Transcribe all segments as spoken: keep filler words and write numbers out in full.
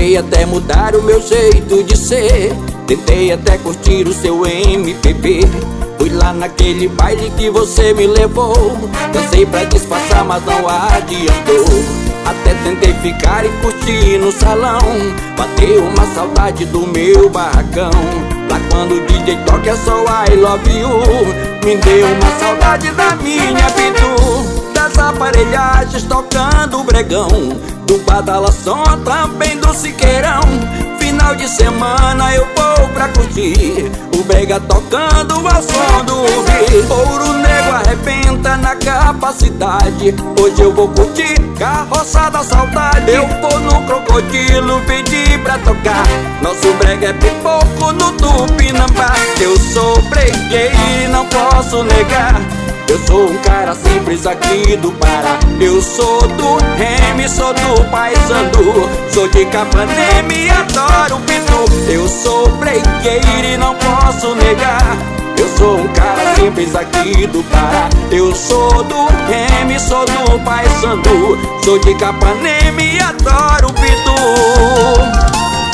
Tentei até mudar o meu jeito de ser, tentei até curtir o seu M P B. Fui lá naquele baile que você me levou, dancei pra disfarçar, mas não adiantou. Até tentei ficar e curtir no salão, bateu uma saudade do meu barracão. Lá quando o D J toca é só I love you, me deu uma saudade da minha Bidu. Das aparelhagens tocando bregão, do badalação também do Siqueirão. Final de semana eu vou pra curtir, o brega tocando ao som do ouvido. Ouro Negro arrebenta na capacidade, hoje eu vou curtir Carroça da Saudade. Eu vou no Crocodilo pedir pra tocar, nosso brega é pipoco no Tupinambá. Eu sou bregueiro e não posso negar, eu sou um cara simples aqui do Pará. Eu sou do Remy, sou do Paysandu, sou de Capanema e adoro o Pitu. Eu sou bregueiro e não posso negar, eu sou um cara simples aqui do Pará. Eu sou do Remy, sou do Paysandu, sou de Capanema e adoro o Pitu.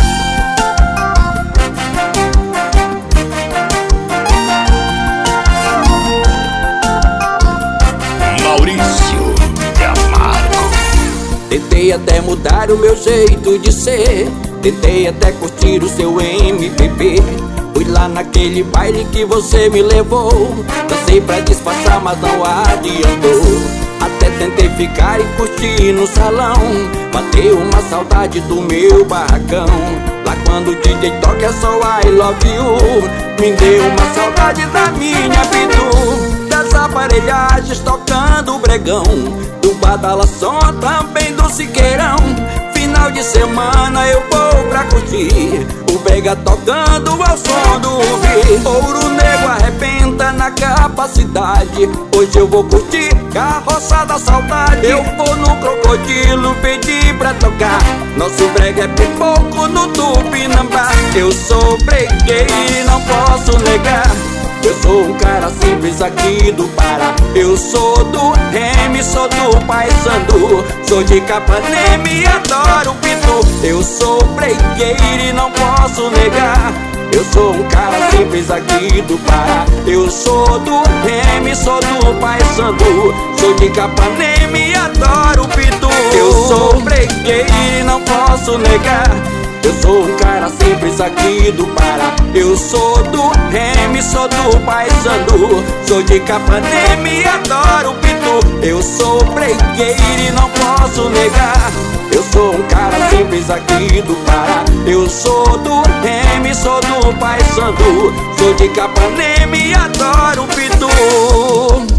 Tentei até mudar o meu jeito de ser, tentei até curtir o seu M P B. Fui lá naquele baile que você me levou, dancei pra disfarçar, mas não adiantou. Até tentei ficar e curtir no salão, bateu uma saudade do meu barracão. Lá quando o D J toca é só I love you, me deu uma saudade da minha Bidu. Das aparelhagens tocando bregão, do badalação também do Siqueirão. Final de semana eu vou pra curtir, o brega tocando ao som do ouvido. Ouro Negro arrebenta na capacidade, hoje eu vou curtir Carroça da Saudade. Eu vou no Crocodilo pedir pra tocar, nosso brega é pipoco no Tupinambá. Eu sou bregueiro e não posso negar, eu sou um cara simples aqui do Pará. Eu sou do Remy, sou do Paysandu, sou de Capanema e adoro o Pitu. Eu sou bregueiro e não posso negar, eu sou um cara simples aqui do Pará. Eu sou do Remy, sou do Paysandu, sou de Capanema e adoro o Pitu. Eu sou bregueiro e não posso negar, eu sou um cara simples aqui do Pará. Eu sou do Remy, sou do Paysandu, sou de Capanema e adoro o Pitu. Eu sou bregueiro e não posso negar, eu sou um cara simples aqui do Pará. Eu sou do Remy, sou do Paysandu, sou de Capanema e adoro o Pitu.